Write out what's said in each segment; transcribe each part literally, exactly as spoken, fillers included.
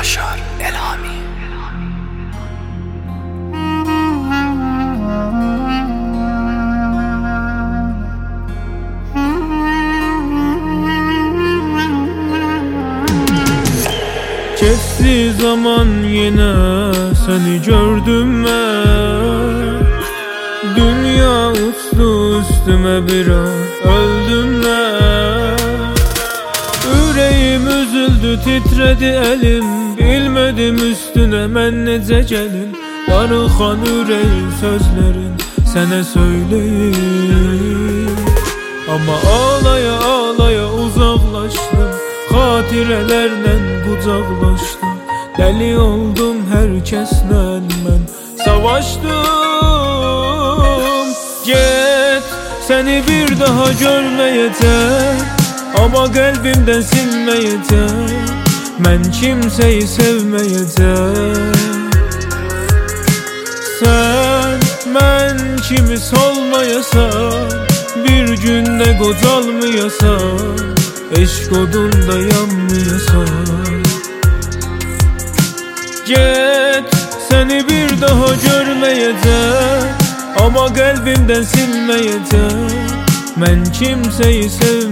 Yaşar Elhami. Geçti zaman yine seni gördüm ben. Dünya uçtu üstüme bir an, öldüm ben. Yüreğim üzüldü, titredi elim. Bilmedim üstüne mən necə gəlim. Darıxan yüreğin sözlerin sənə söyleyim. Ama ağlaya ağlaya uzaklaştım, xatirələrlə qucaqlaşdım. Dəli oldum herkeslə mən savaşdım. Get, səni bir daha görməyəcəm, ama qəlbimdən silməyəcəm. Mən kimseyi sevməyəcəm. Sen mən kimi solmayasan, bir günde qocalmayasan, eşq odunda yanmayasan. Get, seni bir daha görməyəcəm, ama qəlbimdən silməyəcəm. Mən kimseyi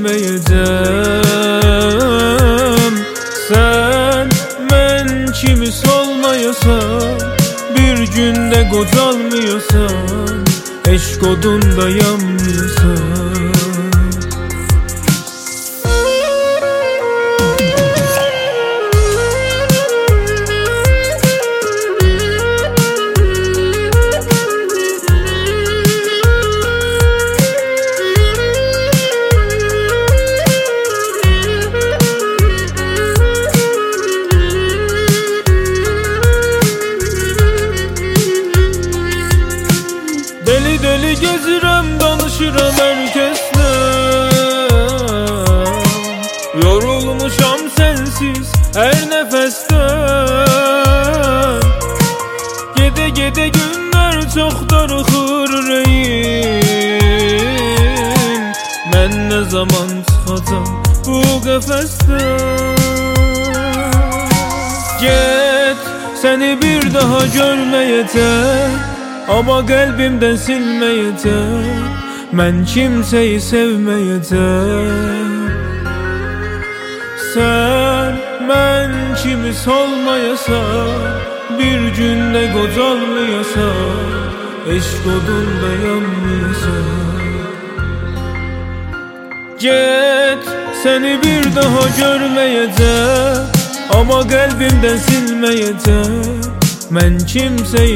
sevməyəcəm. Sen mən kimi solmayasan, bir günde qocalmayasan, eşq odunda yanmayasan. Deli deli gezirəm, danışıram herkesle. Yorulmuşam sensiz her nefesten. Gede gede günler çok darıxır ürəyim. Mən ne zaman çıxacam bu qəfəsdən? Get, seni bir daha görməyəcəm, ama qəlbimdən silməyəcəm. Mən kimseyi sevməyəcəm. Sen mən kimi solmayasan, bir günde qocalmayasan, eşq odunda yanmayasan. Get, seni bir daha görməyəcəm, ama qəlbimdən silməyəcəm. Mən kimseyi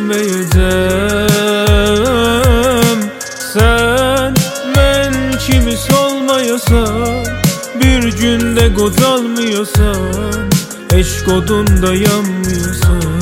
sevməyəcəm. Sen mən kimi solmayasan, bir günde qocalmayasan, eşq odunda yanmayasan.